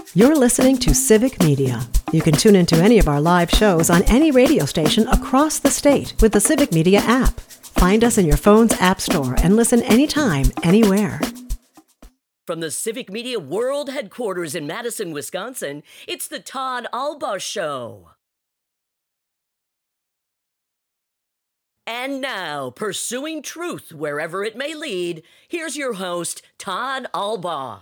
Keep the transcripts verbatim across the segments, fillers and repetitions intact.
You're listening to Civic Media. You can tune into any of our live shows on any radio station across the state with the Civic Media app. Find us in your phone's app store and listen anytime, anywhere. From the Civic Media World Headquarters in Madison, Wisconsin, it's the Todd Alba Show. And now, pursuing truth wherever it may lead, here's your host, Todd Alba.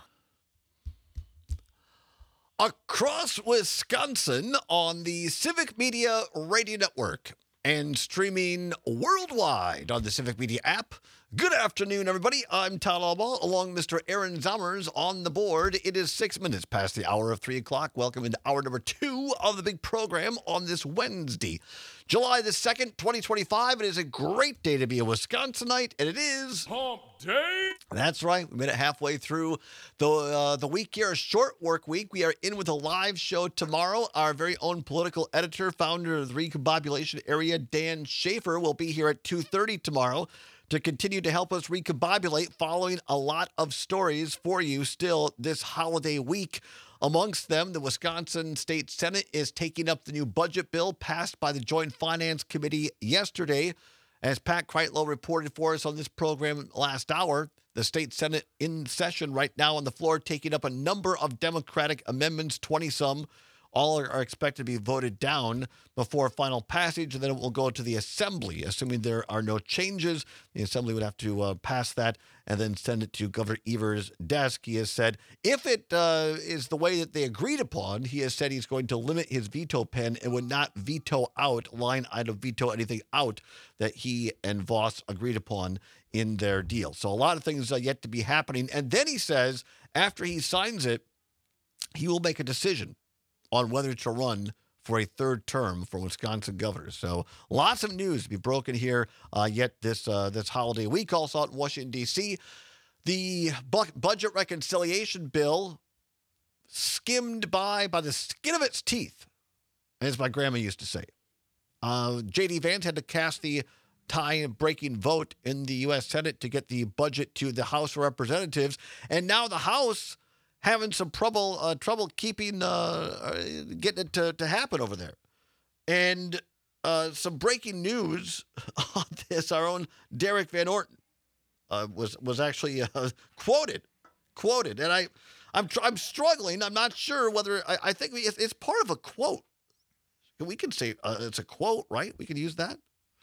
Across Wisconsin on the Civic Media Radio Network and streaming worldwide on the Civic Media app. Good afternoon, everybody. I'm Todd Alba, along with Mister Aaron Zommers on the board. It is six minutes past the hour of three o'clock. Welcome into hour number two of the big program on this Wednesday, July the second, twenty twenty-five. It is a great day to be a Wisconsinite, and it is Hump Day. That's right. We made it halfway through the uh, the week here, a short work week. We are in with a live show tomorrow. Our very own political editor, founder of the Recombobulation Area, Dan Schaefer, will be here at two thirty tomorrow to continue to help us recombobulate, following a lot of stories for you still this holiday week. Amongst them, the Wisconsin State Senate is taking up the new budget bill passed by the Joint Finance Committee yesterday. As Pat Kreitlow reported for us on this program last hour, the state Senate in session right now on the floor, taking up a number of Democratic amendments, twenty-some. All are, are expected to be voted down before final passage, and then it will go to the Assembly. Assuming there are no changes, the Assembly would have to uh, pass that and then send it to Governor Evers' desk. He has said if it uh, is the way that they agreed upon, he has said he's going to limit his veto pen and would not veto out, line item veto anything out that he and Voss agreed upon in their deal. So a lot of things are yet to be happening. And then he says after he signs it, he will make a decision on whether to run for a third term for Wisconsin governor. So lots of news to be broken here uh, yet this uh, this holiday week. Also out in Washington, D C, the bu- budget reconciliation bill skimmed by by the skin of its teeth, as my grandma used to say. Uh, J D. Vance had to cast the tie-breaking vote in the U S Senate to get the budget to the House of Representatives, and now the House having some trouble uh, trouble keeping, uh, getting it to, to happen over there. And uh, some breaking news on this, our own Derek Van Orton uh, was was actually uh, quoted, quoted. And I, I'm I'm struggling. I'm not sure whether, I, I think it's, it's part of a quote. We can say uh, it's a quote, right? We can use that?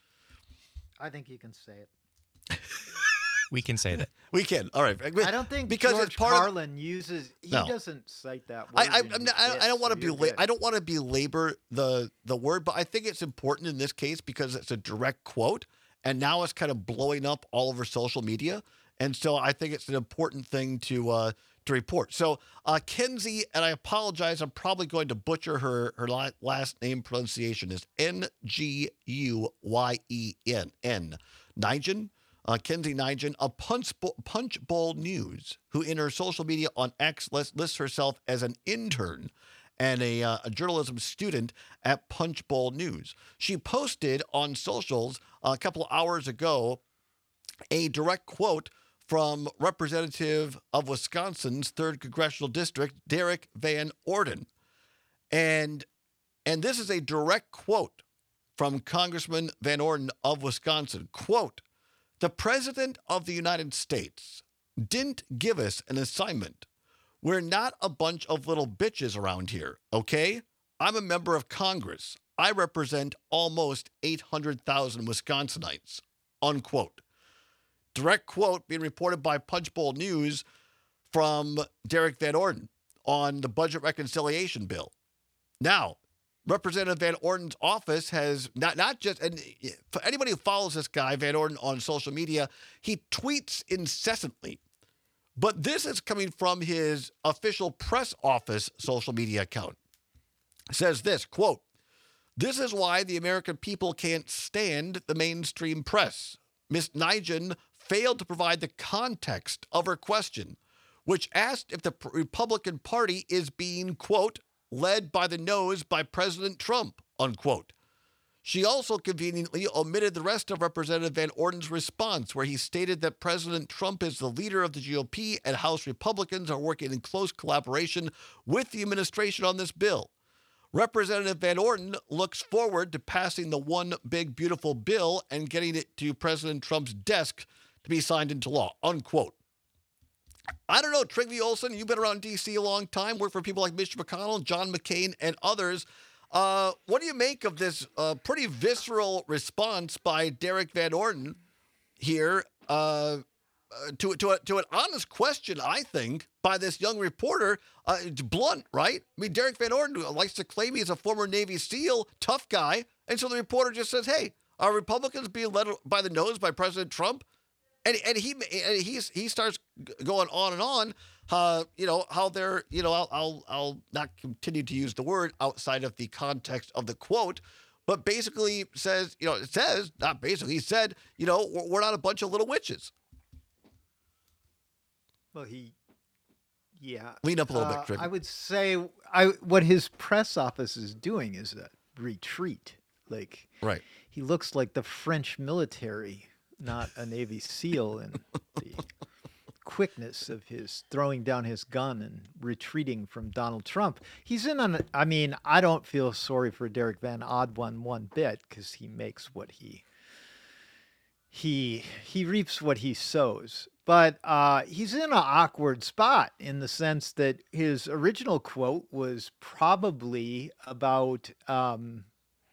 I think you can say it. We can say that. We can. All right. I don't think because George it's part Carlin of, uses. He no. doesn't cite that word. I, I, I'm not, I, I don't want to so be. I don't want to belabor the the word, but I think it's important in this case because it's a direct quote, and now it's kind of blowing up all over social media, and so I think it's an important thing to uh, to report. So uh, Kenzie, and I apologize, I'm probably going to butcher her her last name pronunciation. Is N G U Y E N N Nigel. Uh, Kenzie Nigel of Punch Bowl, Punch Bowl News, who in her social media on X lists, lists herself as an intern and a, uh, a journalism student at Punch Bowl News. She posted on socials a couple of hours ago a direct quote from Representative of Wisconsin's third Congressional District, Derek Van Orton. And, and this is a direct quote from Congressman Van Orton of Wisconsin. Quote, "The President of the United States didn't give us an assignment. We're not a bunch of little bitches around here, okay? I'm a member of Congress. I represent almost eight hundred thousand Wisconsinites," unquote. Direct quote being reported by Punch Bowl News from Derek Van Orton on the budget reconciliation bill. Now, Representative Van Orton's office has not, not just, and for anybody who follows this guy, Van Orton, on social media, he tweets incessantly. But this is coming from his official press office social media account. It says this, quote, "This is why the American people can't stand the mainstream press. Miz Nigel failed to provide the context of her question, which asked if the Republican Party is being, quote, led by the nose by President Trump, unquote. She also conveniently omitted the rest of Representative Van Orden's response, where he stated that President Trump is the leader of the G O P and House Republicans are working in close collaboration with the administration on this bill. Representative Van Orden looks forward to passing the one big beautiful bill and getting it to President Trump's desk to be signed into law, unquote. I don't know, Trygve Olsen, you've been around D C a long time, worked for people like Mitch McConnell, John McCain, and others. Uh, what do you make of this uh, pretty visceral response by Derek Van Orden here uh, to, to, a, to an honest question, I think, by this young reporter? Uh, it's blunt, right? I mean, Derek Van Orden likes to claim he's a former Navy SEAL, tough guy, and so the reporter just says, hey, are Republicans being led by the nose by President Trump? And and he and he's he starts going on and on, uh, you know, how they're, you know, I'll, I'll I'll not continue to use the word outside of the context of the quote, but basically says, you know, it says, not basically, he said, you know, we're, we're not a bunch of little witches. Well, he, yeah. Lean up a little uh, bit, Trygve. I would say I what his press office is doing is a retreat. Like, right. He looks like the French military, not a Navy SEAL, and the quickness of his throwing down his gun and retreating from Donald Trump. He's in on, I mean, I don't feel sorry for Derek Van Orden one bit, because he makes what he, he, he reaps what he sows. But uh, he's in an awkward spot in the sense that his original quote was probably about, um,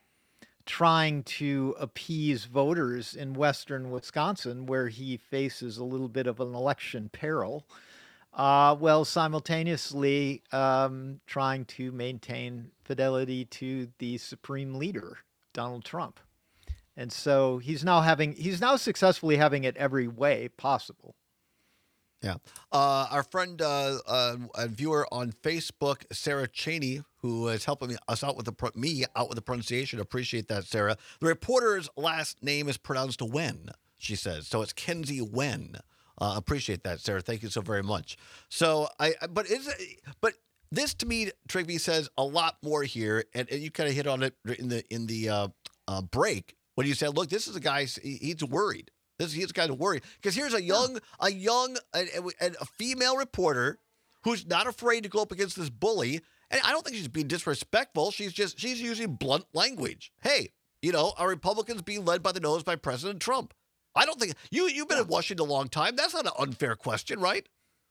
trying to appease voters in western Wisconsin, where he faces a little bit of an election peril, uh, while simultaneously um, trying to maintain fidelity to the supreme leader, Donald Trump. And so he's now having, he's now successfully having it every way possible. Yeah. Uh, our friend, uh, uh, a viewer on Facebook, Sarah Cheney, who is helping us out with the pro- me out with the pronunciation. Appreciate that, Sarah. The reporter's last name is pronounced Wen, she says. So it's Kenzie Wen. Uh, appreciate that, Sarah. Thank you so very much. So I, but is it, but this to me, Trygve, says a lot more here, and, and you kind of hit on it in the in the uh, uh, break when you said, look, this is a guy, he, he's worried. This he's kind of worried because here's a young, a young, a, a, a female reporter who's not afraid to go up against this bully. And I don't think she's being disrespectful. She's just she's using blunt language. Hey, you know, are Republicans being led by the nose by President Trump? I don't think you you've been in Washington a long time. That's not an unfair question, right?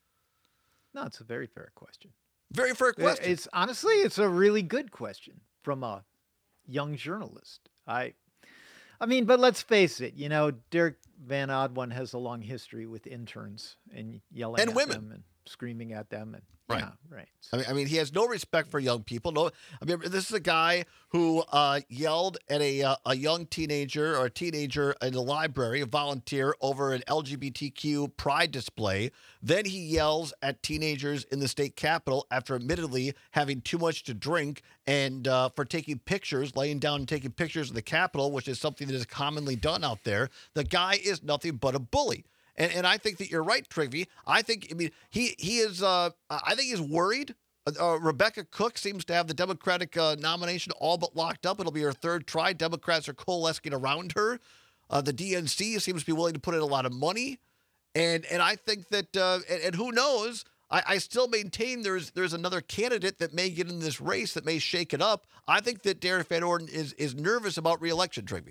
No, it's a very fair question. Very fair question. It's honestly, it's a really good question from a young journalist. I. I mean, but let's face it, you know, Derek Van Orden has a long history with interns and yelling and at women. them and screaming at them. And right. Yeah, right. I mean, I mean, he has no respect for young people. No, I mean, this is a guy who uh, yelled at a uh, a young teenager or a teenager in the library, a volunteer, over an L G B T Q pride display. Then he yells at teenagers in the state capitol after admittedly having too much to drink and uh, for taking pictures, laying down and taking pictures of the capitol, which is something that is commonly done out there. The guy is nothing but a bully. And and I think that you're right, Trygve. I think, I mean, he he is, uh, I think he's worried. Uh, uh, Rebecca Cook seems to have the Democratic uh, nomination all but locked up. It'll be her third try. Democrats are coalescing around her. Uh, the D N C seems to be willing to put in a lot of money. And and I think that, uh, and, and who knows, I, I still maintain there's there's another candidate that may get in this race that may shake it up. I think that Derek Van Orden is, is nervous about re-election, Trygve.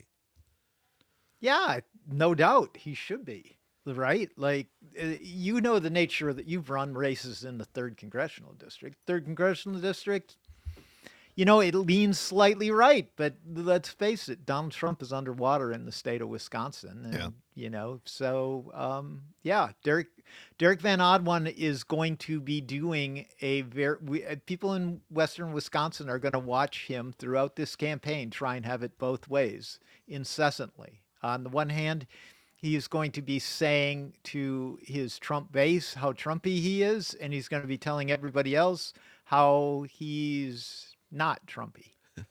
Yeah, no doubt he should be. Right? Like, uh, you know, the nature that you've run races in the third congressional district. Third congressional district, you know, it leans slightly right, but let's face it, Donald Trump is underwater in the state of Wisconsin. And, yeah. You know, so, um, yeah, Derek, Derek Van Orden is going to be doing a very, we, uh, people in Western Wisconsin are going to watch him throughout this campaign, try and have it both ways incessantly. On the one hand, he is going to be saying to his Trump base how Trumpy he is, and he's going to be telling everybody else how he's not Trumpy.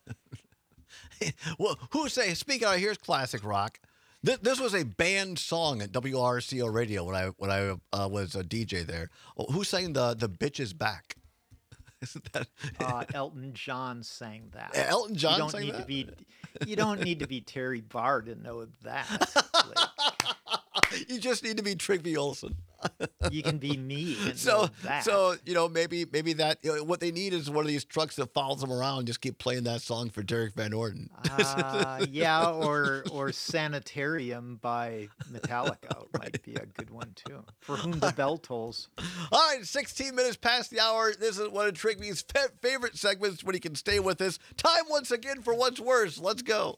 Well, who say, speaking of, here's classic rock. This, this was a banned song at W R C O radio when I when I uh, was a D J there. Who sang the the bitch is back? Isn't that Uh, Elton John sang that. Elton John you don't sang need that? To be, you don't need to be Terry Barr to know that. Like, You just need to be Trigby Olson. you can be me and So, know that. so you know, maybe maybe that you know, what they need is one of these trucks that follows them around and just keep playing that song for Derek Van Orden. Uh, yeah, or or Sanitarium by Metallica might be a good one too. For Whom the Bell Tolls. All right, sixteen minutes past the hour. This is one of Trigby's fa- favorite segments when he can stay with us. Time once again for What's Worse. Let's go.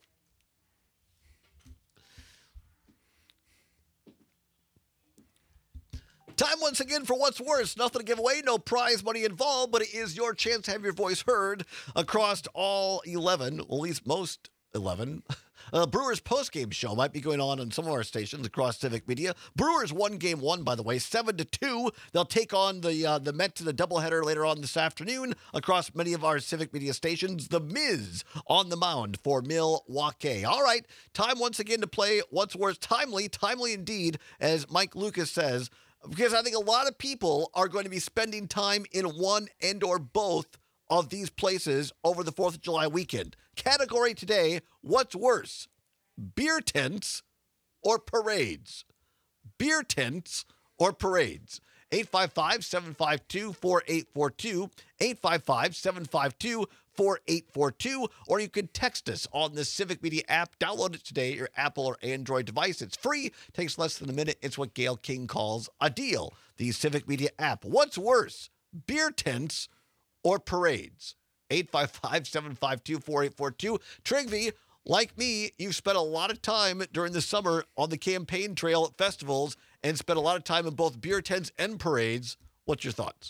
Time once again for What's Worse. Nothing to give away, no prize money involved, but it is your chance to have your voice heard across all eleven, or at least most eleven. Uh, Brewers postgame show might be going on on some of our stations across Civic Media. Brewers won game one, by the way, seven to two. They'll take on the uh, the Mets in a doubleheader later on this afternoon across many of our Civic Media stations. The Miz on the mound for Milwaukee. All right, time once again to play What's Worse. Timely, timely indeed, as Mike Lucas says, because I think a lot of people are going to be spending time in one and or both of these places over the fourth of July weekend. Category today, what's worse, beer tents or parades? Beer tents or parades? eight five five, seven five two, four eight four two, eight five five, seven five two, four eight four two, or you can text us on the Civic Media app. Download it today, your Apple or Android device. It's free, takes less than a minute. It's what Gail King calls a deal. The Civic Media app. What's worse, beer tents or parades? eight five five, seven five two, four eight four two. Trigby, like me, you've spent a lot of time during the summer on the campaign trail at festivals and spent a lot of time in both beer tents and parades. What's your thoughts?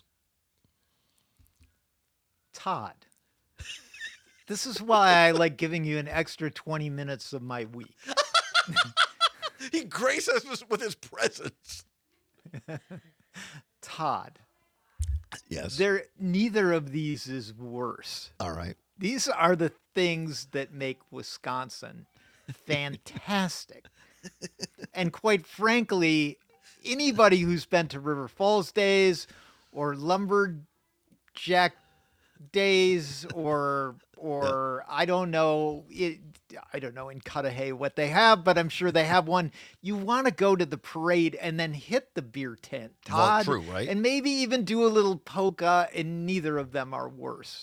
Todd. This is why I like giving you an extra twenty minutes of my week. He graces us with his presence. Todd. Yes. There, neither of these is worse. All right. These are the things that make Wisconsin fantastic. And quite frankly, anybody who's been to River Falls Days or Lumberjack Days or or yeah. I don't know it, I don't know in Cudahy what they have, but I'm sure they have one. You want to go to the parade and then hit the beer tent, Todd. Well, true, right? And maybe even do a little polka, and neither of them are worse.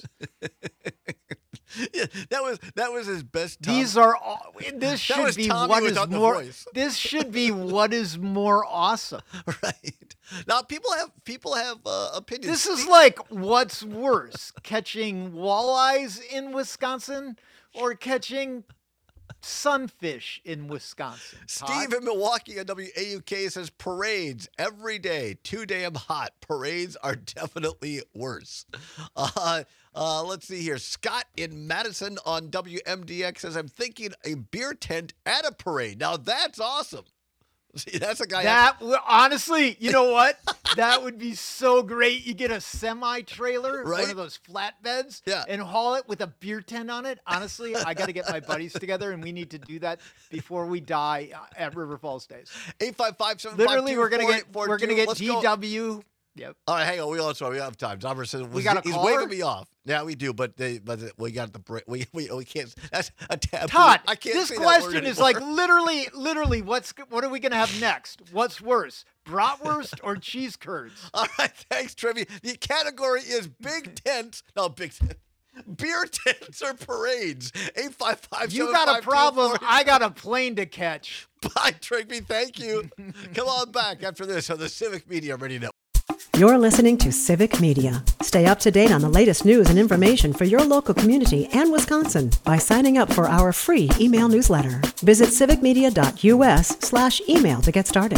Yeah, that was that was his best time. These are all, this should be Tommy what is without the more voice. This should be what is more awesome. Right. Now people have people have uh, opinions. This is like what's worse, catching walleyes in Wisconsin or catching sunfish in Wisconsin. Todd? Steve in Milwaukee on W A U K says parades every day, too damn hot. Parades are definitely worse. Uh, uh, let's see here. Scott in Madison on W M D X says, I'm thinking a beer tent at a parade. Now that's awesome. See, that's a guy. That w- honestly, you know what? That would be so great. You get a semi trailer, Right? one of those flatbeds, Yeah. and haul it with a beer tent on it. Honestly, I got to get my buddies together, and we need to do that before we die at River Falls Days. eight five five, seven five two, Literally, we're gonna four get eight four two. we're gonna get Let's G go. W. Yep. All right, hang on. We also we have time. Zomber says We got a he's caller? waving me off. Yeah, we do, but they, but we got the break. We, we we can't. That's a taboo. Todd, I can't this say that word question is anymore. like literally, literally, what's what are we gonna have next? What's worse, bratwurst or cheese curds? All right, thanks, Trivia. The category is big tents. No, big tent. Beer tents or parades. eight five five, You got a problem. I got a plane to catch. Bye, Trigby. Thank you. Come on back after this on the Civic Media Radio Network. You're listening to Civic Media. Stay up to date on the latest news and information for your local community and Wisconsin by signing up for our free email newsletter. Visit civicmedia.us slash email to get started.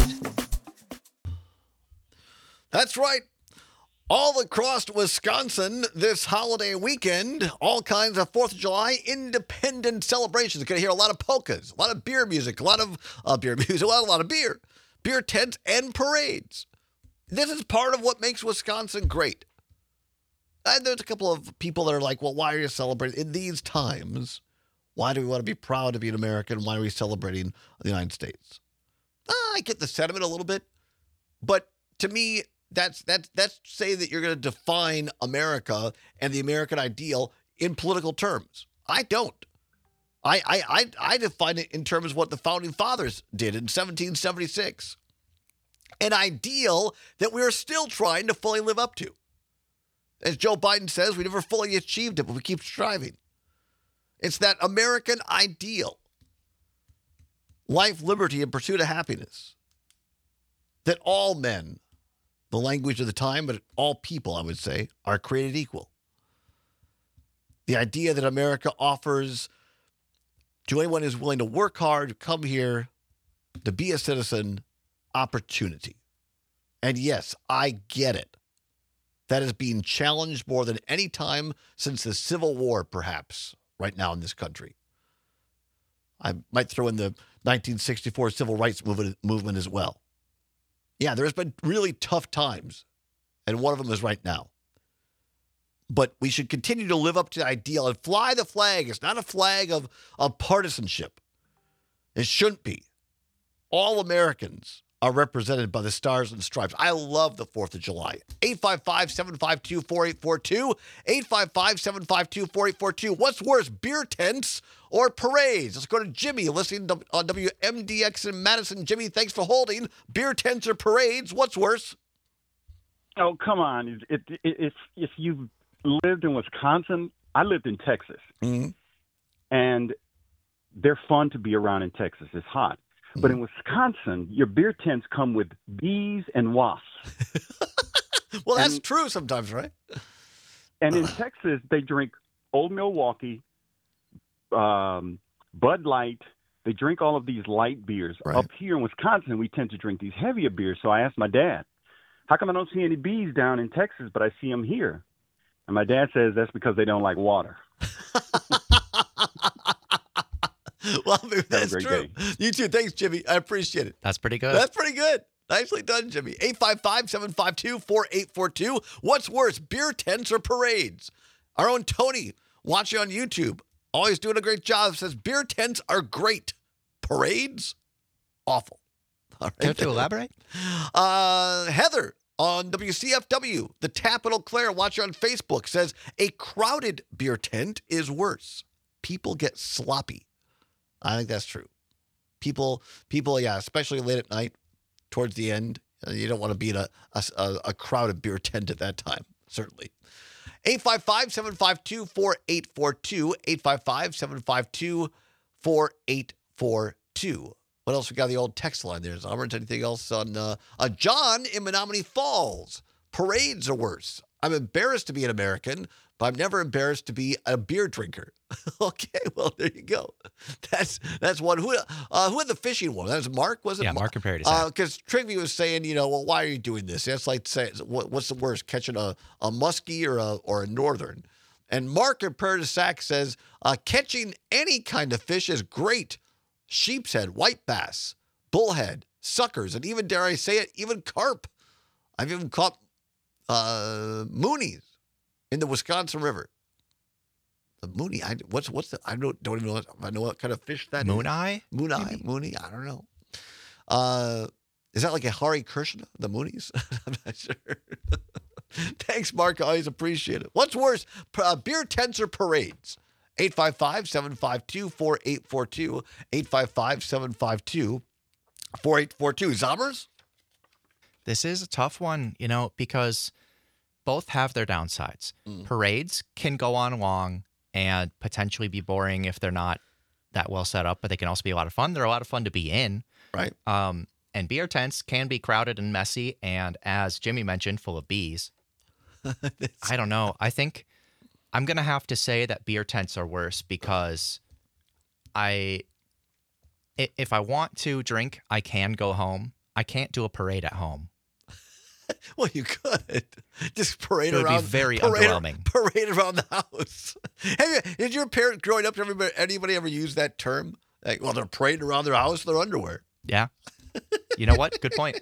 That's right. All across Wisconsin this holiday weekend, all kinds of fourth of July independent celebrations. You're going to hear a lot of polkas, a lot of beer music, a lot of uh, beer music, a lot, a lot of beer, beer tents, and parades. This is part of what makes Wisconsin great. And there's a couple of people that are like, well, why are you celebrating in these times? Why do we want to be proud to be an American? Why are we celebrating the United States? Uh, I get the sentiment a little bit, but to me, That's that's that's say that you're going to define America and the American ideal in political terms. I don't. I I I, I define it in terms of what the founding fathers did in seventeen seventy-six. An ideal that we are still trying to fully live up to. As Joe Biden says, we never fully achieved it, but we keep striving. It's that American ideal. Life, liberty, and pursuit of happiness. That all men, the language of the time, but all people, I would say, are created equal. The idea that America offers to anyone who's willing to work hard, to come here, to be a citizen, opportunity. And yes, I get it. That is being challenged more than any time since the Civil War, perhaps, right now in this country. I might throw in the nineteen sixty-four Civil Rights movement, movement as well. Yeah, there's been really tough times, and one of them is right now. But we should continue to live up to the ideal and fly the flag. It's not a flag of, of partisanship. It shouldn't be. All Americans are represented by the Stars and Stripes. I love the fourth of July. eight five five, seven five two, four eight four two. eight five five, seven five two, four eight four two. What's worse, beer tents or parades? Let's go to Jimmy, listening to, on W M D X in Madison. Jimmy, thanks for holding. Beer tents or parades? What's worse? Oh, come on. If, if, if, if you've lived in Wisconsin, I lived in Texas. Mm-hmm. And they're fun to be around in Texas. It's hot. But in Wisconsin, your beer tents come with bees and wasps. Well, that's and, true sometimes, right? And in Texas, they drink Old Milwaukee, um, Bud Light. They drink all of these light beers. Right. Up here in Wisconsin, we tend to drink these heavier beers. So I asked my dad, how come I don't see any bees down in Texas, but I see them here? And my dad says that's because they don't like water. Well, maybe that's great true. day. You too. Thanks, Jimmy. I appreciate it. That's pretty good. That's pretty good. Nicely done, Jimmy. eight five five, seven five two, four eight four two. What's worse, beer tents or parades? Our own Tony, watching on YouTube, always doing a great job, says beer tents are great. Parades? Awful. All right. Care to elaborate? Uh, Heather on W C F W, the Capital Claire, watching on Facebook, says a crowded beer tent is worse. People get sloppy. I think that's true. People, people, yeah, especially late at night, towards the end, you don't want to be in a, a, a crowded beer tent at that time, certainly. eight five five, seven five two, four eight four two, eight five five, seven five two, four eight four two. What else we got on the old text line there? Is anything else on uh, uh, John in Menominee Falls? Parades are worse. I'm embarrassed to be an American, but I'm never embarrassed to be a beer drinker. Okay, well, there you go. That's that's one. Who uh, who had the fishing one? That was Mark, was it? Yeah, Mark compared his hat. Because uh, Trigby was saying, you know, well, why are you doing this? That's like saying, what, what's the worst, catching a, a muskie or a, or a northern? And Mark compared to Sack says, uh, catching any kind of fish is great. Sheep's head, white bass, bullhead, suckers, and even, dare I say it, even carp. I've even caught uh, moonies in the Wisconsin River. The mooney, I, what's what's the, I don't don't even know what, I know what kind of fish that Moon is. eye? Moon eye, mooney, I don't know. Uh, is that like a Hari Krishna, the moonies? I'm not sure. Thanks, Mark. I always appreciate it. What's worse, uh, beer tents or parades? eight five five, seven five two, four eight four two. eight five five, seven five two, four eight four two. Zombers? This is a tough one, you know, because both have their downsides. Mm. Parades can go on long and potentially be boring if they're not that well set up, but they can also be a lot of fun. They're a lot of fun to be in. Right. Um, and beer tents can be crowded and messy, and as Jimmy mentioned, full of bees. I don't know. I think I'm going to have to say that beer tents are worse because I, if I want to drink, I can go home. I can't do a parade at home. Well, you could just parade It would around. be very parade, underwhelming. Parade around the house. Have you, did your parents growing up? Everybody, anybody ever use that term? Like, well, they're parading around their house in their underwear. Yeah. You know what? Good point.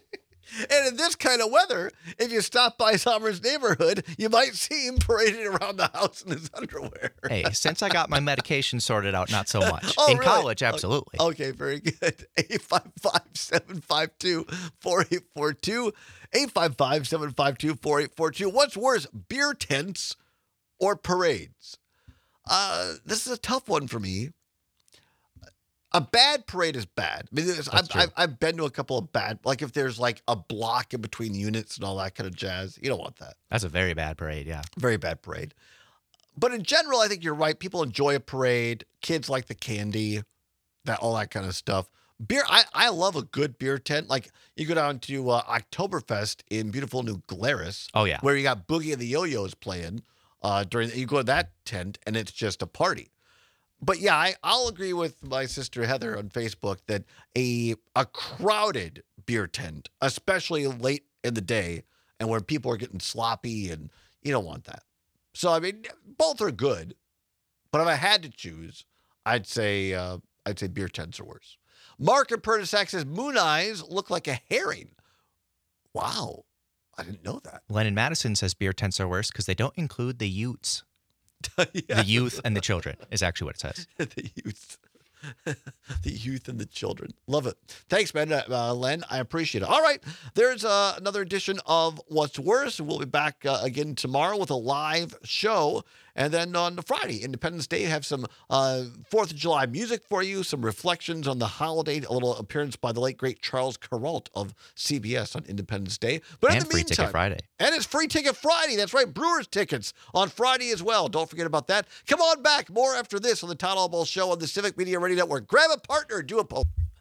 And in this kind of weather, if you stop by Sommer's neighborhood, you might see him parading around the house in his underwear. Hey, since I got my medication sorted out, not so much. Oh, In really? college, absolutely. Okay, very good. eight five five, seven five two, four eight four two. eight five five, seven five two, four eight four two. What's worse, beer tents or parades? Uh, this is a tough one for me. A bad parade is bad. I mean, there's- I've, true. I've, I've been to a couple of bad, like if there's like a block in between units and all that kind of jazz, you don't want that. That's a very bad parade, yeah. Very bad parade. But in general, I think you're right. People enjoy a parade. Kids like the candy, that all that kind of stuff. Beer, I, I love a good beer tent. Like you go down to uh, Oktoberfest in beautiful New Glarus, Oh, yeah. where you got Boogie and the Yo-Yos playing uh, during. You go to that tent and it's just a party. But yeah, I, I'll agree with my sister Heather on Facebook that a a crowded beer tent, especially late in the day and where people are getting sloppy, and you don't want that. So I mean, both are good, but if I had to choose, I'd say uh, I'd say beer tents are worse. Mark in Perdisac says moon eyes look like a herring. Wow, I didn't know that. Lennon Madison says beer tents are worse because they don't include the youths. Yeah. The youth and the children is actually what it says. the youth. The youth and the children. Love it. Thanks, man, uh, Len. I appreciate it. All right. There's uh, another edition of What's Worse. We'll be back uh, again tomorrow with a live show. And then on Friday, Independence Day, have some uh, fourth of July music for you, some reflections on the holiday, a little appearance by the late, great Charles Kuralt of C B S on Independence Day. But in And the Free meantime, Ticket Friday. And it's Free Ticket Friday. That's right. Brewers tickets on Friday as well. Don't forget about that. Come on back. More after this on the Todd Allball Show on the Civic Media Radio Network. Grab a partner. Do a poll.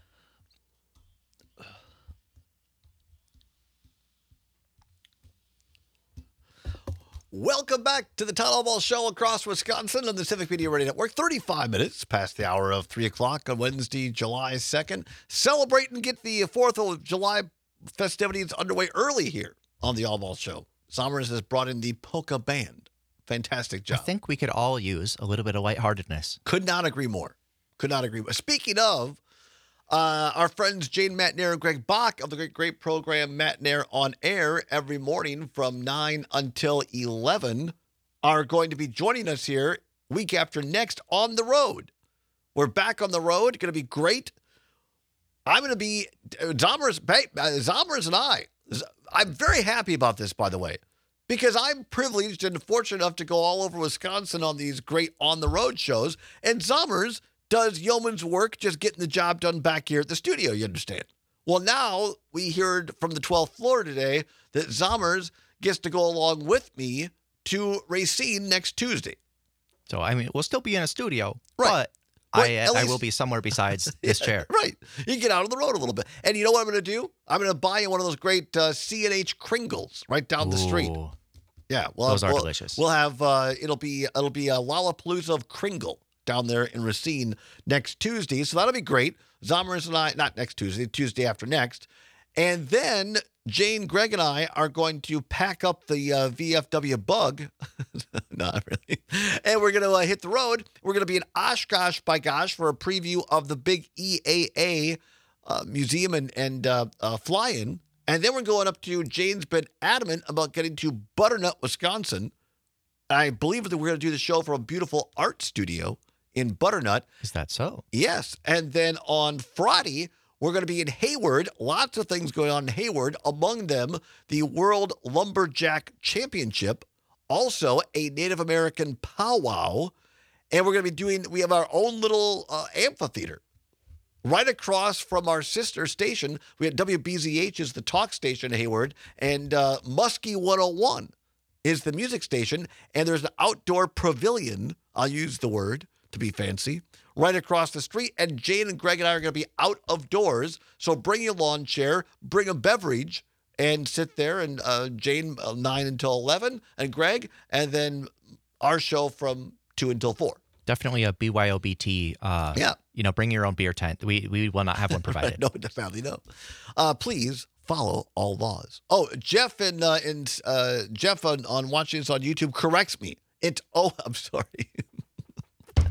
Welcome back to the Todd Allball Show across Wisconsin on the Civic Media Radio Network. thirty-five minutes past the hour of three o'clock on Wednesday, July second. Celebrate and get the fourth of July festivities underway early here on the Allball Show. Sommers has brought in the polka band. Fantastic I job. think we could all use a little bit of lightheartedness. Could not agree more. Could not agree more. Speaking of, uh, our friends Jane Matnair and Greg Bach of the great, great program Matnair on Air every morning from nine until eleven are going to be joining us here week after next on the road. We're back on the road. Going to be great. I'm going to be, Zommers, Zommers and I, I'm very happy about this, by the way, because I'm privileged and fortunate enough to go all over Wisconsin on these great on-the-road shows, and Zommers does yeoman's work just getting the job done back here at the studio, you understand? Well, now we heard from the twelfth floor today that Zommers gets to go along with me to Racine next Tuesday. So, I mean, we'll still be in a studio, Right. but Well, I, at uh, I least- will be somewhere besides this Yeah, chair. Right. You can get out on the road a little bit. And you know what I'm going to do? I'm going to buy you one of those great uh, C and H Kringles right down the street. Ooh. Yeah, well, Those are we'll, delicious. We'll have uh, it'll be it'll be a Lollapalooza of Kringle down there in Racine next Tuesday, so that'll be great. Zommers and I, not next Tuesday, Tuesday after next, and then Jane, Greg, and I are going to pack up the uh, V F W Bug, not really, and we're going to uh, hit the road. We're going to be in Oshkosh by gosh for a preview of the big E A A uh, museum and and uh, uh, fly-in. And then we're going up to, Jane's been adamant about getting to Butternut, Wisconsin. I believe that we're going to do the show from a beautiful art studio in Butternut. Is that so? Yes. And then on Friday, we're going to be in Hayward. Lots of things going on in Hayward. Among them, the World Lumberjack Championship. Also, a Native American powwow. And we're going to be doing, we have our own little uh, amphitheater. Right across from our sister station, we had W B Z H is the talk station in Hayward, and uh, Muskie one oh one is the music station, and there's an outdoor pavilion, I'll use the word to be fancy, right across the street, and Jane and Greg and I are going to be out of doors, so bring your lawn chair, bring a beverage, and sit there, and uh, Jane, uh, nine until eleven, and Greg, and then our show from two until four. Definitely a B Y O B T. Uh, Yeah. You know, bring your own beer tent. We we will not have one provided. No, definitely no. Uh, please follow all laws. Oh, Jeff and uh, and uh, Jeff on, on watching this on YouTube corrects me. It's oh, I'm sorry.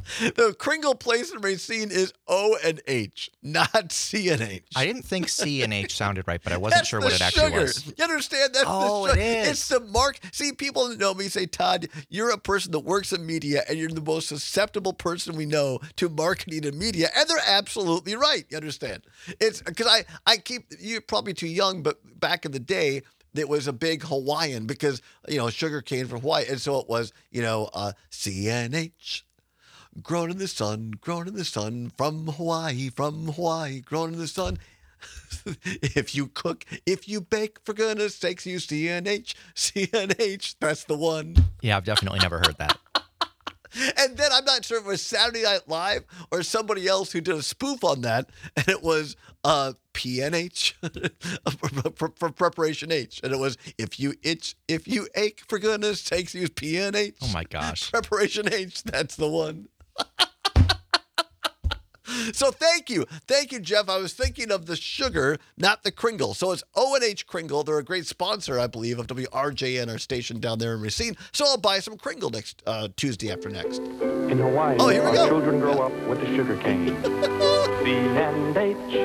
The Kringle place in Racine is O and H, not C and H. I didn't think C and H sounded right, but I wasn't That's sure the what it actually sugar. was. You understand? That's Oh, the it sugar. is. It's the mark. See, people that know me say, Todd, you're a person that works in media, and you're the most susceptible person we know to marketing and media, and they're absolutely right. You understand? It's because I, I keep, you're probably too young, but back in the day, it was a big Hawaiian because, you know, sugar cane from Hawaii. And so it was, you know, uh, C N H. Grown in the sun, grown in the sun, from Hawaii, from Hawaii, grown in the sun. If you cook, if you bake, for goodness sakes, you C N H, C N H, that's the one. Yeah, I've definitely never heard that. And then I'm not sure if it was Saturday Night Live or somebody else who did a spoof on that, and it was uh, P N H for, for Preparation H, and it was if you itch, if you ache, for goodness sakes, use P N H. Oh my gosh. Preparation H, that's the one. So thank you. Thank you, Jeff. I was thinking of the sugar, not the Kringle. So it's O and H Kringle. They're a great sponsor, I believe, of W R J N, our station down there in Racine. So I'll buy some Kringle next uh, Tuesday after next. In Hawaii, Oh, here we our go. children grow up with the sugar cane. C and H, C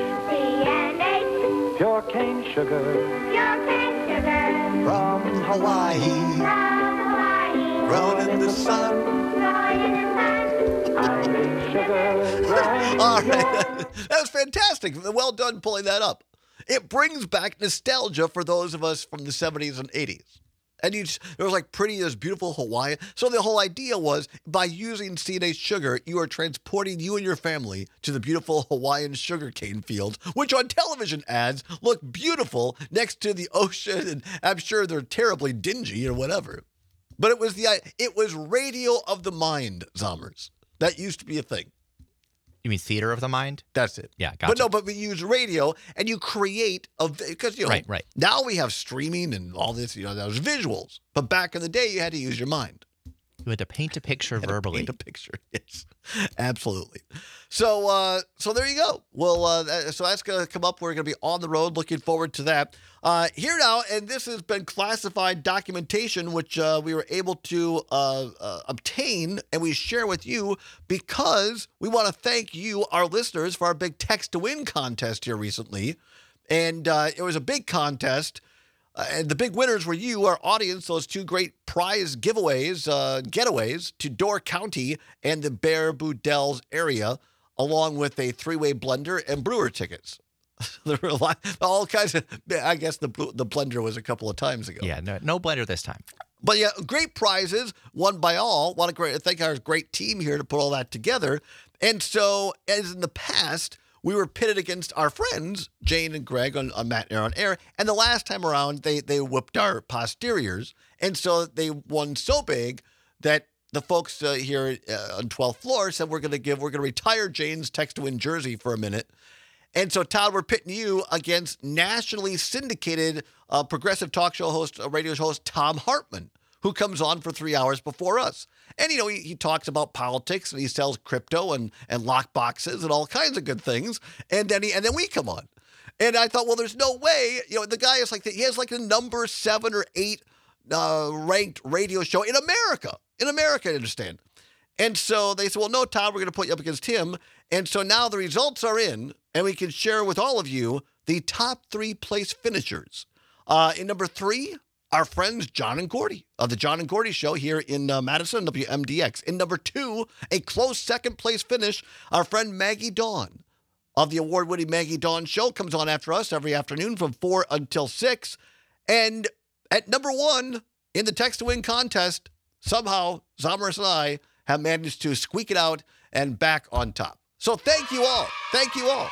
and H, pure cane sugar pure cane sugar, From Hawaii, from Hawaii, grown in the sun. growing in the sun. I make sugar grind. All right. That was fantastic. Well done pulling that up. It brings back nostalgia for those of us from the seventies and eighties. And you just, there was like pretty as beautiful Hawaiian. So the whole idea was by using C and H sugar, you are transporting you and your family to the beautiful Hawaiian sugarcane fields, which on television ads look beautiful next to the ocean. And I'm sure they're terribly dingy or whatever. But it was the it was radio of the mind, Zommers. That used to be a thing. You mean theater of the mind? That's it. Yeah, But gotcha. no, but we use radio and you create a because you know Right, right. now we have streaming and all this, you know, those visuals. But back in the day, you had to use your mind. You had to paint a picture You had to verbally. paint a picture. Yes, absolutely. So, uh, so there you go. Well, uh, that- so that's going to come up. We're going to be on the road. Looking forward to that. Uh, here now, and this has been classified documentation, which uh, we were able to uh, uh, obtain and we share with you because we want to thank you, our listeners, for our big text to win contest here recently. And uh, it was a big contest. Uh, and the big winners were you, our audience, those two great prize giveaways, uh, getaways to Door County and the Bear Boudels area, along with a three-way blender and brewer tickets. There were a lot, all kinds of, I guess the the blender was a couple of times ago. Yeah, no, no blender this time. But yeah, great prizes won by all. Want to great, thank our great team here to put all that together. And so, as in the past, we were pitted against our friends, Jane and Greg on, on Matt and Air on Air. And the last time around, they they whooped our posteriors. And so they won so big that the folks uh, here uh, on twelfth floor said, we're going to give, we're going to retire Jane's text to win jersey for a minute. And so, Todd, we're pitting you against nationally syndicated uh, progressive talk show host, uh, radio host Tom Hartman, who comes on for three hours before us. And, you know, he, he talks about politics and he sells crypto and, and lock boxes and all kinds of good things. And then he, and then we come on. And I thought, well, there's no way, you know, the guy is like, the, he has like the number seven or eight uh, ranked radio show in America. In America, I understand. And so they said, well, no, Todd, we're going to put you up against him. And so now the results are in, and we can share with all of you the top three place finishers. Uh, in number three, our friends John and Gordy of the John and Gordy Show here in uh, Madison, W M D X. In number two, a close second place finish, our friend Maggie Dawn of the award-winning Maggie Dawn Show comes on after us every afternoon from four until six. And at number one in the Text to Win contest, somehow Zommers and I have managed to squeak it out and back on top. So thank you all. Thank you all.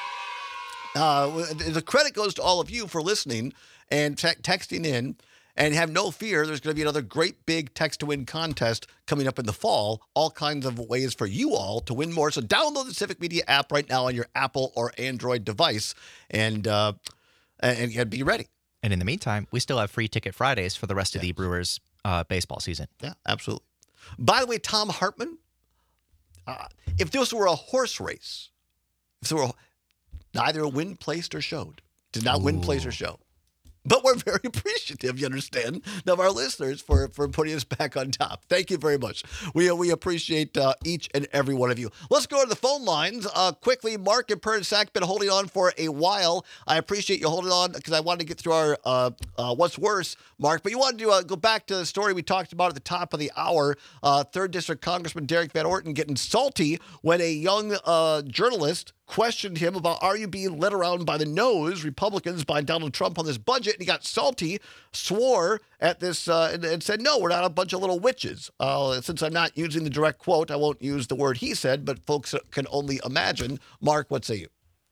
Uh, the credit goes to all of you for listening and te- texting in. And have no fear, there's going to be another great big text to win contest coming up in the fall. All kinds of ways for you all to win more. So download the Civic Media app right now on your Apple or Android device and uh, and, and be ready. And in the meantime, we still have free ticket Fridays for the rest of Yes. the Brewers uh, baseball season. Yeah, absolutely. By the way, Tom Hartman, uh, if this were a horse race, if there were neither win, placed, or showed, did not win, place, or show. But we're very appreciative, you understand, of our listeners for, for putting us back on top. Thank you very much. We we appreciate uh, each and every one of you. Let's go to the phone lines uh, quickly. Mark and Pernisac been holding on for a while. I appreciate you holding on because I wanted to get through our uh, uh, what's worse, Mark. But you wanted to uh, go back to the story we talked about at the top of the hour. Uh, Third District Congressman Derek Van Orton getting salty when a young uh, journalist questioned him about, are you being led around by the nose, Republicans, by Donald Trump on this budget? And he got salty, swore at this, uh, and, and said, no, we're not a bunch of little witches. Uh, since I'm not using the direct quote, I won't use the word he said, but folks can only imagine. Mark, what say you?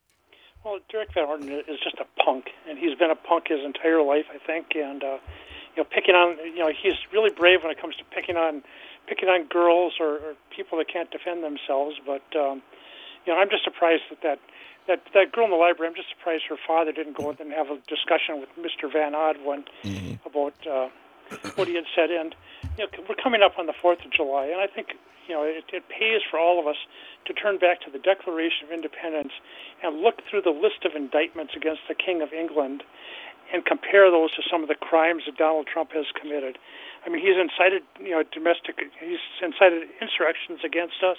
Well, Derek Van Orton is just a punk, and he's been a punk his entire life, I think. And uh, you know, picking on, you know, he's really brave when it comes to picking on, picking on girls or, or people that can't defend themselves. But um, you know, I'm just surprised that that, that that girl in the library, I'm just surprised her father didn't go and have a discussion with Mister Van Odwin mm-hmm. about uh, what he had said. And you know, we're coming up on the fourth of July, and I think you know it, it pays for all of us to turn back to the Declaration of Independence and look through the list of indictments against the King of England and compare those to some of the crimes that Donald Trump has committed. I mean, he's incited, you know, domestic, he's incited insurrections against us.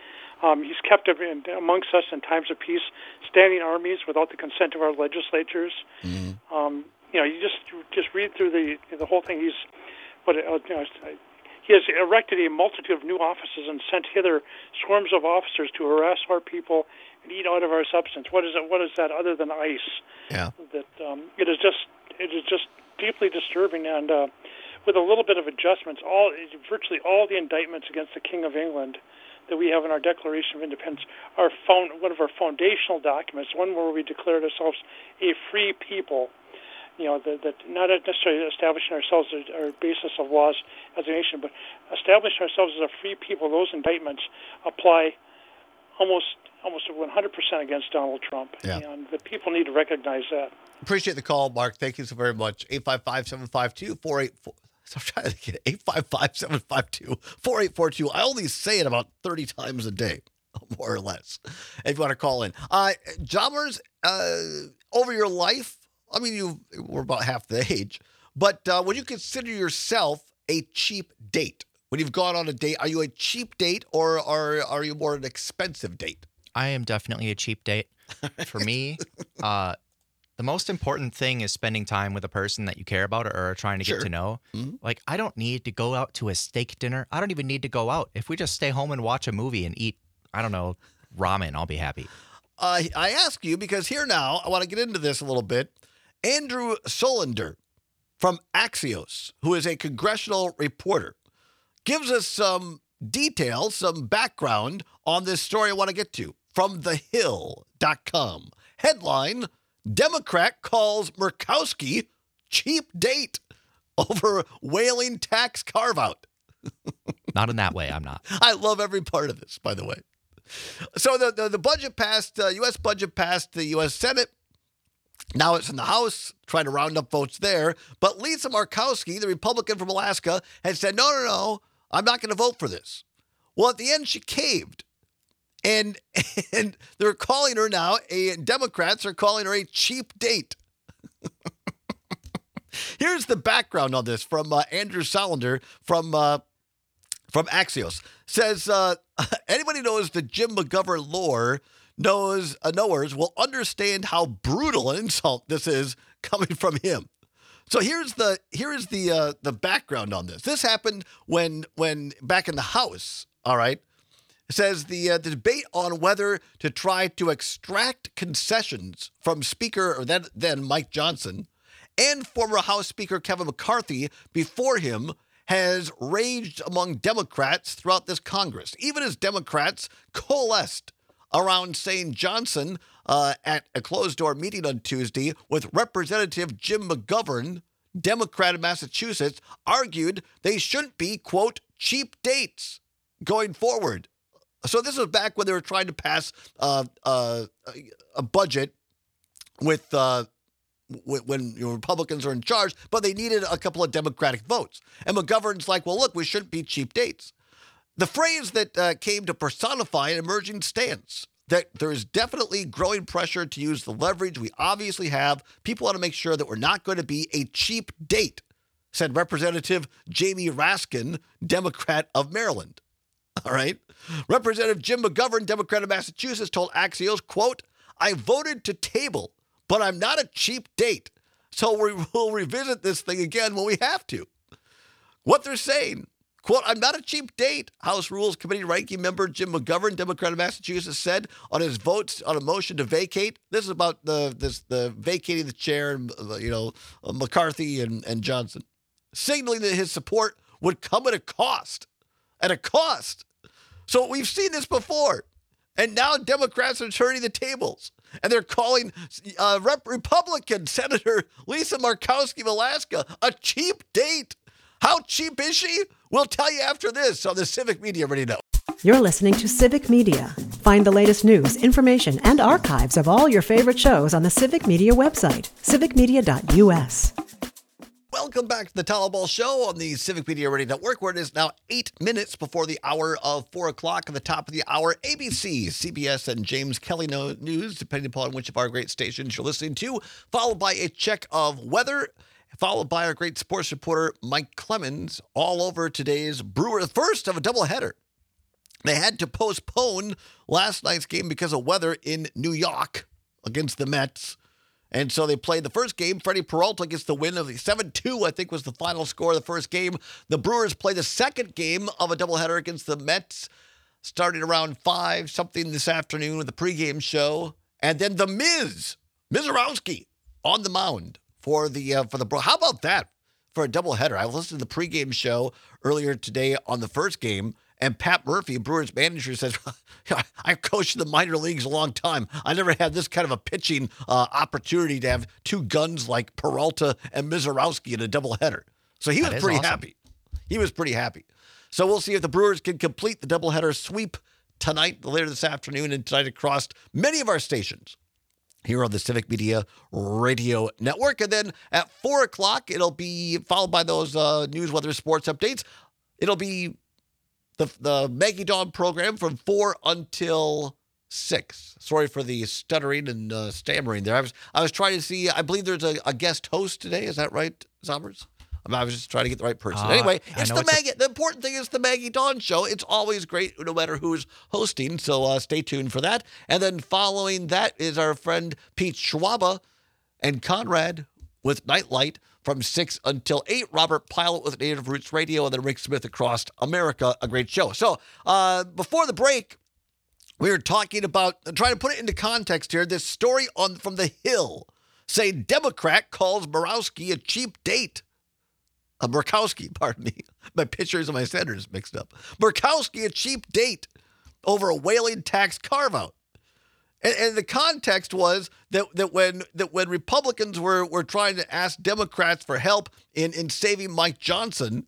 Um, he's kept in, amongst us in times of peace standing armies without the consent of our legislatures. Mm-hmm. Um, you know, you just just read through the the whole thing. He's, but uh, you know, he has erected a multitude of new offices and sent hither swarms of officers to harass our people and eat out of our substance. What is it? What is that other than ice? Yeah. That um, it is just it is just deeply disturbing. And uh, with a little bit of adjustments, all virtually all the indictments against the King of England that we have in our Declaration of Independence are found, one of our foundational documents, one where we declared ourselves a free people. You know, that, that not necessarily establishing ourselves as our basis of laws as a nation, but establishing ourselves as a free people. Those indictments apply almost almost one hundred percent against Donald Trump, yeah. and the people need to recognize that. Appreciate the call, Mark. Thank you so very much. eight five five, seven five two, four eight four So I'm trying to get eight five five, seven five two, four eight four two. I only say it about thirty times a day, more or less, if you want to call in. Uh, Jobbers, uh, over your life, I mean, you were about half the age, but uh, would you consider yourself a cheap date? When you've gone on a date, are you a cheap date or are, are you more an expensive date? I am definitely a cheap date. For me, uh, the most important thing is spending time with a person that you care about or are trying to Sure. get to know. Mm-hmm. Like, I don't need to go out to a steak dinner. I don't even need to go out. If we just stay home and watch a movie and eat, I don't know, ramen, I'll be happy. Uh, I ask you because here now, I want to get into this a little bit. Andrew Solander from Axios, who is a congressional reporter, gives us some details, some background on this story I want to get to from the hill dot com. Headline, Democrat calls Murkowski cheap date over whaling tax carve-out. Not in that way, I'm not. I love every part of this, by the way. So the, the, the budget passed, uh, U S budget passed the U S Senate. Now it's in the House, trying to round up votes there. But Lisa Murkowski, the Republican from Alaska, had said, no, no, no, I'm not going to vote for this. Well, at the end, she caved. And and they're calling her now, a Democrats are calling her a cheap date. Here's the background on this from uh, Andrew Solander from uh, from Axios. Says, uh, anybody knows the Jim McGovern lore knows uh, knowers will understand how brutal an insult this is coming from him. So here's the here is the uh, the background on this. This happened when when back in the House. All right, it says the, uh, the debate on whether to try to extract concessions from Speaker or then then Mike Johnson and former House Speaker Kevin McCarthy before him has raged among Democrats throughout this Congress, even as Democrats coalesced around saying Johnson uh, at a closed-door meeting on Tuesday with Representative Jim McGovern, Democrat of Massachusetts, argued they shouldn't be, quote, cheap dates going forward. So this was back when they were trying to pass uh, uh, a budget with uh, when you know, Republicans are in charge, but they needed a couple of Democratic votes. And McGovern's like, well, look, we shouldn't be cheap dates. The phrase that uh, came to personify an emerging stance that there is definitely growing pressure to use the leverage we obviously have. People want to make sure that we're not going to be a cheap date, said Representative Jamie Raskin, Democrat of Maryland. All right. Representative Jim McGovern, Democrat of Massachusetts, told Axios, quote, I voted to table, but I'm not a cheap date. So we will revisit this thing again when we have to. What they're saying, quote, I'm not a cheap date, House Rules Committee ranking member Jim McGovern, Democrat of Massachusetts, said on his votes on a motion to vacate. This is about the this the vacating the chair, you know, McCarthy and, and Johnson, signaling that his support would come at a cost. At a cost. So we've seen this before. And now Democrats are turning the tables. And they're calling uh, Rep- Republican Senator Lisa Murkowski of Alaska a cheap date. How cheap is she? We'll tell you after this on the Civic Media Radio Network. You're listening to Civic Media. Find the latest news, information, and archives of all your favorite shows on the Civic Media website, civic media dot u s. Welcome back to the Tyler Ball Show on the Civic Media Radio Network, where it is now eight minutes before the hour of four o'clock. At the top of the hour, A B C, C B S, and James Kelly News, depending upon which of our great stations you're listening to, followed by a check of weather, followed by our great sports reporter, Mike Clemens, all over today's Brewer, the first of a doubleheader. They had to postpone last night's game because of weather in New York against the Mets. And so they played the first game. Freddie Peralta gets the win of the seven two, I think was the final score of the first game. The Brewers play the second game of a doubleheader against the Mets, starting around five something this afternoon with the pregame show. And then the Miz, Mizorowski, on the mound for the uh, for the Brewers. How about that for a doubleheader? I listened to the pregame show earlier today on the first game. And Pat Murphy, Brewers manager, says, I've coached in the minor leagues a long time. I never had this kind of a pitching uh, opportunity to have two guns like Peralta and Mizorowski in a doubleheader. So he was pretty awesome. happy. He was pretty happy. So we'll see if the Brewers can complete the doubleheader sweep tonight, later this afternoon, and tonight across many of our stations here on the Civic Media Radio Network. And then at four o'clock, it'll be followed by those uh, news, weather, sports updates. It'll be The, the Maggie Dawn program from four until six. Sorry for the stuttering and uh, stammering there. I was I was trying to see, I believe there's a, a guest host today. Is that right, Sommers? I, mean, I was just trying to get the right person. Uh, anyway, it's the Maggie. A- the important thing is the Maggie Dawn show. It's always great no matter who's hosting. So uh, stay tuned for that. And then following that is our friend Pete Schwaba and Conrad with Nightlight. From six until eight, Robert Pilot with Native Roots Radio, and then Rick Smith Across America, a great show. So uh, before the break, we were talking about, trying to put it into context here, this story on from The Hill, saying Democrat calls Murkowski a cheap date. Uh, Murkowski, pardon me. My pitchers and my senators mixed up. Murkowski a cheap date over a whaling tax carve-out. And, and the context was that that when that when Republicans were, were trying to ask Democrats for help in, in saving Mike Johnson,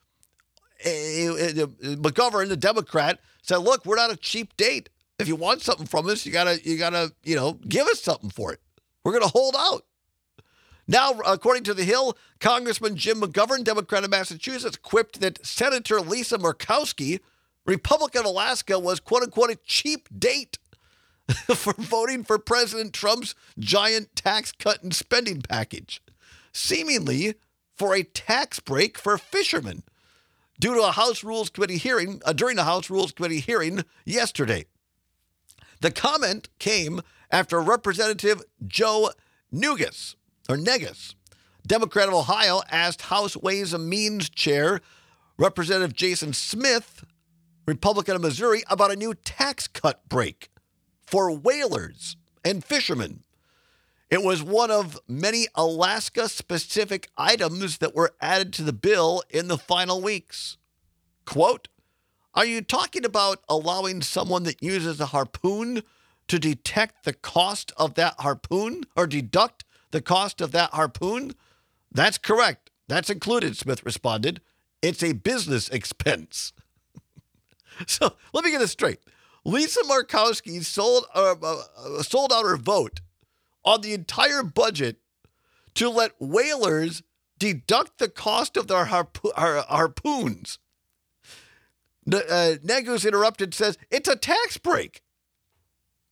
uh, McGovern, the Democrat, said, "Look, we're not a cheap date. If you want something from us, you gotta you gotta you know give us something for it. We're gonna hold out." Now, according to The Hill, Congressman Jim McGovern, Democrat of Massachusetts, quipped that Senator Lisa Murkowski, Republican of Alaska, was quote unquote a cheap date for voting for President Trump's giant tax cut and spending package, seemingly for a tax break for fishermen, due to a House Rules Committee hearing, uh, during the House Rules Committee hearing yesterday. The comment came after Representative Joe Negus, or Negus, Democrat of Ohio, asked House Ways and Means Chair Representative Jason Smith, Republican of Missouri, about a new tax cut break for whalers and fishermen. It was one of many Alaska-specific items that were added to the bill in the final weeks. Quote, "Are you talking about allowing someone that uses a harpoon to detect the cost of that harpoon or deduct the cost of that harpoon?" "That's correct. That's included," Smith responded. "It's a business expense." So let me get this straight. Lisa Murkowski sold uh, uh, sold out her vote on the entire budget to let whalers deduct the cost of their harpo- har- harpoons. N- uh, Negus interrupted, says, "It's a tax break."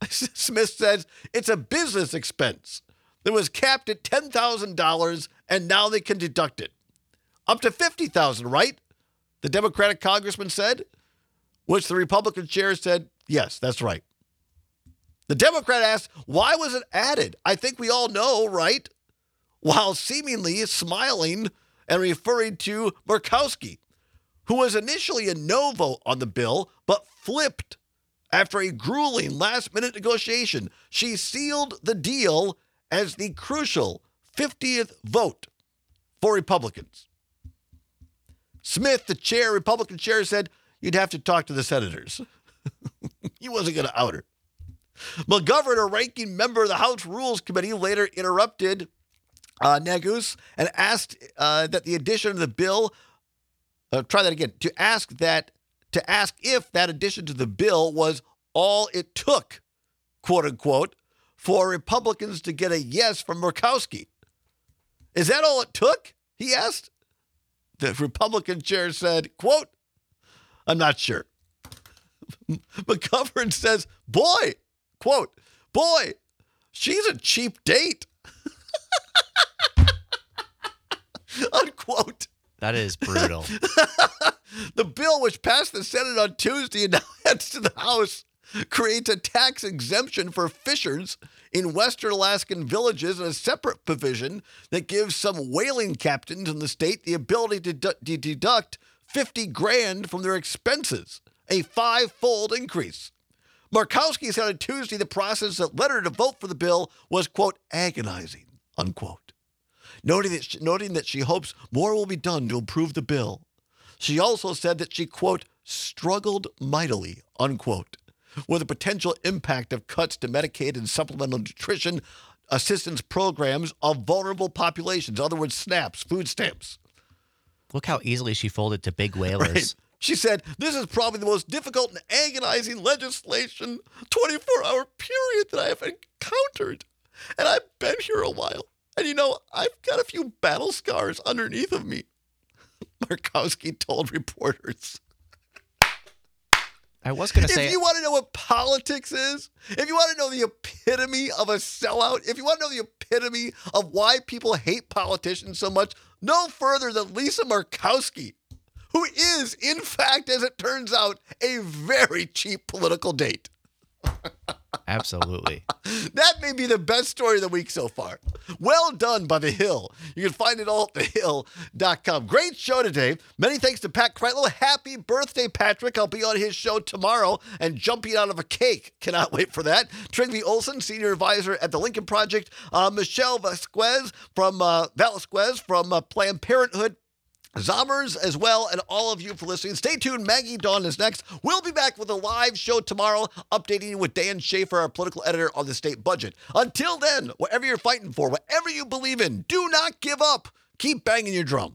Smith says it's a business expense that was capped at ten thousand dollars, and now they can deduct it. Up to fifty thousand dollars, right? The Democratic congressman said, which the Republican chair said, yes, that's right. The Democrat asked, why was it added? I think we all know, right? While seemingly smiling and referring to Murkowski, who was initially a no vote on the bill, but flipped after a grueling last-minute negotiation. She sealed the deal as the crucial fiftieth vote for Republicans. Smith, the chair, Republican chair, said, you'd have to talk to the senators. He wasn't going to out her. McGovern, a ranking member of the House Rules Committee, later interrupted uh, Negus and asked uh, that the addition of the bill, uh, try that again, to ask that, to ask if that addition to the bill was all it took, quote unquote, for Republicans to get a yes from Murkowski. Is that all it took? He asked. The Republican chair said, quote, I'm not sure. McGovern says, boy, quote, boy, she's a cheap date. Unquote. That is brutal. The bill, which passed the Senate on Tuesday and now heads to the House, creates a tax exemption for fishers in Western Alaskan villages and a separate provision that gives some whaling captains in the state the ability to, de- to deduct fifty grand from their expenses, a five-fold increase. Murkowski said on Tuesday the process that led her to vote for the bill was, quote, agonizing, unquote, noting that she, noting that she hopes more will be done to improve the bill. She also said that she, quote, struggled mightily, unquote, with the potential impact of cuts to Medicaid and supplemental nutrition assistance programs of vulnerable populations. In other words, SNAPs, food stamps. Look how easily she folded to big whalers. Right. She said, this is probably the most difficult and agonizing legislation twenty-four hour period that I have encountered. And I've been here a while. And, you know, I've got a few battle scars underneath of me, Murkowski told reporters. I was going to say... If you want to know what politics is, if you want to know the epitome of a sellout, if you want to know the epitome of why people hate politicians so much, no further than Lisa Murkowski, who is, in fact, as it turns out, a very cheap political date. Absolutely. That may be the best story of the week so far. Well done by The Hill. You can find it all at the hill dot com. Great show today. Many thanks to Pat Kreitlow. Happy birthday, Patrick. I'll be on his show tomorrow and jumping out of a cake. Cannot wait for that. Trygve Olsen, Senior Advisor at the Lincoln Project. Uh, Michelle Vasquez from, uh, Velasquez from uh, Planned Parenthood. Zommers as well, and all of you for listening. Stay tuned. Maggie Dawn is next. We'll be back with a live show tomorrow, updating you with Dan Schaefer, our political editor, on the state budget. Until then, whatever you're fighting for, whatever you believe in, do not give up. Keep banging your drum.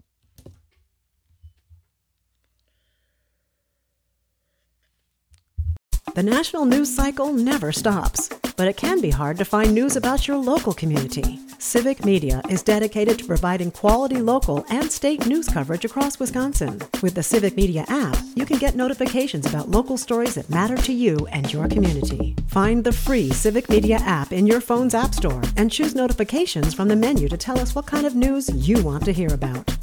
The national news cycle never stops, but it can be hard to find news about your local community. Civic Media is dedicated to providing quality local and state news coverage across Wisconsin. With the Civic Media app, you can get notifications about local stories that matter to you and your community. Find the free Civic Media app in your phone's app store and choose notifications from the menu to tell us what kind of news you want to hear about.